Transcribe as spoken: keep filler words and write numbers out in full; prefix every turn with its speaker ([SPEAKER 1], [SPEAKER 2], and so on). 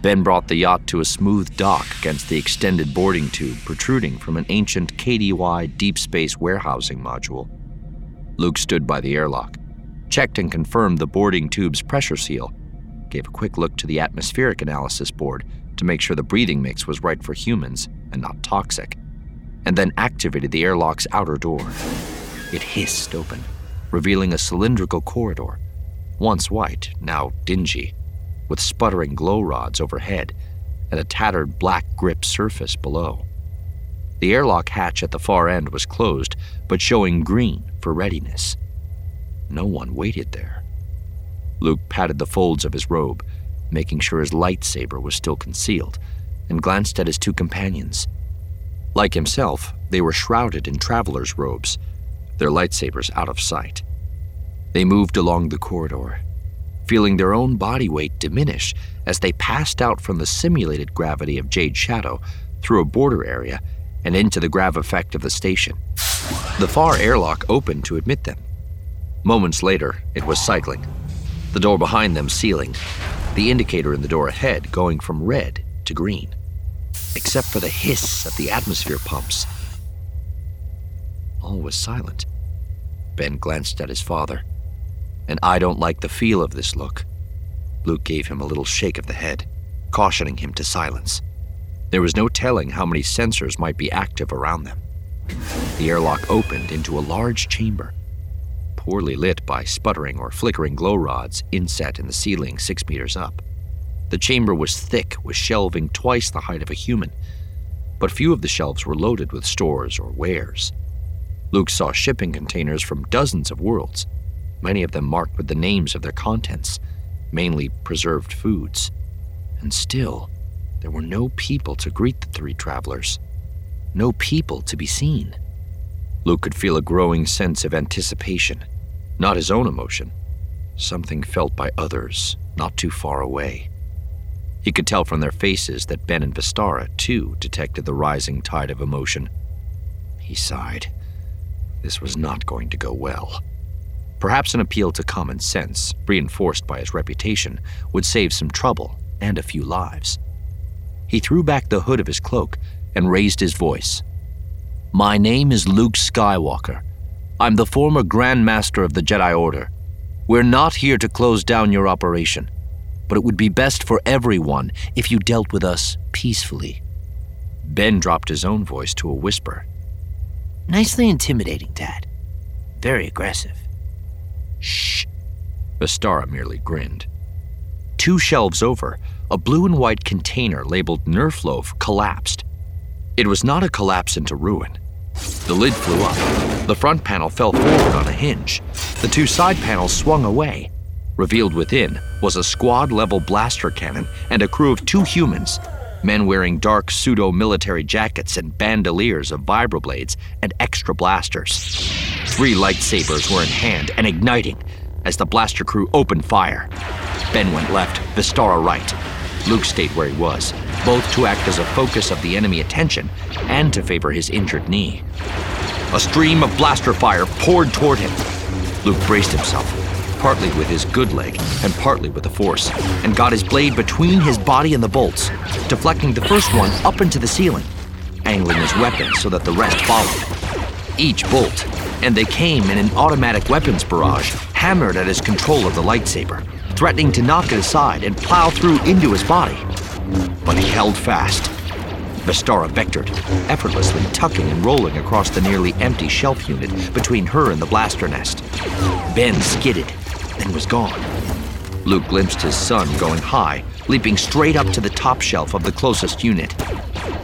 [SPEAKER 1] Ben brought the yacht to a smooth dock against the extended boarding tube protruding from an ancient K D Y deep space warehousing module. Luke stood by the airlock, checked and confirmed the boarding tube's pressure seal, gave a quick look to the atmospheric analysis board to make sure the breathing mix was right for humans and not toxic, and then activated the airlock's outer door. It hissed open, revealing a cylindrical corridor, once white, now dingy, with sputtering glow rods overhead and a tattered black grip surface below. The airlock hatch at the far end was closed, but showing green for readiness. No one waited there. Luke patted the folds of his robe, making sure his lightsaber was still concealed, and glanced at his two companions. Like himself, they were shrouded in traveler's robes, their lightsabers out of sight. They moved along the corridor, feeling their own body weight diminish as they passed out from the simulated gravity of Jade Shadow through a border area and into the grav effect of the station. The far airlock opened to admit them. Moments later, it was cycling, the door behind them sealing, the indicator in the door ahead going from red to green, except for the hiss of the atmosphere pumps. All was silent. Ben glanced at his father. And I don't like the feel of this look. Luke gave him a little shake of the head, cautioning him to silence. There was no telling how many sensors might be active around them. The airlock opened into a large chamber, poorly lit by sputtering or flickering glow rods inset in the ceiling six meters up. The chamber was thick with shelving twice the height of a human, but few of the shelves were loaded with stores or wares. Luke saw shipping containers from dozens of worlds, many of them marked with the names of their contents, mainly preserved foods. And still, there were no people to greet the three travelers. No people to be seen. Luke could feel a growing sense of anticipation, not his own emotion, something felt by others not too far away. He could tell from their faces that Ben and Vistara, too, detected the rising tide of emotion. He sighed. This was not going to go well. Perhaps an appeal to common sense, reinforced by his reputation, would save some trouble and a few lives. He threw back the hood of his cloak and raised his voice. My name is Luke Skywalker. I'm the former Grand Master of the Jedi Order. We're not here to close down your operation, but it would be best for everyone if you dealt with us peacefully. Ben dropped his own voice to a whisper. Nicely intimidating, Dad. Very aggressive. Shh. Vistara merely grinned. Two shelves over, a blue and white container labeled Nerf Loaf collapsed. It was not a collapse into ruin. The lid flew up. The front panel fell forward on a hinge. The two side panels swung away. Revealed within was a squad-level blaster cannon and a crew of two humans, men wearing dark pseudo-military jackets and bandoliers of vibroblades and extra blasters. Three lightsabers were in hand and igniting as the blaster crew opened fire. Ben went left, Vistara right. Luke stayed where he was, both to act as a focus of the enemy attention and to favor his injured knee. A stream of blaster fire poured toward him. Luke braced himself, partly with his good leg and partly with the Force, and got his blade between his body and the bolts, deflecting the first one up into the ceiling, angling his weapon so that the rest followed. Each bolt, and they came in an automatic weapons barrage, hammered at his control of the lightsaber, threatening to knock it aside and plow through into his body. But he held fast. Vistara vectored, effortlessly tucking and rolling across the nearly empty shelf unit between her and the blaster nest. Ben skidded, then was gone. Luke glimpsed his son going high, leaping straight up to the top shelf of the closest unit.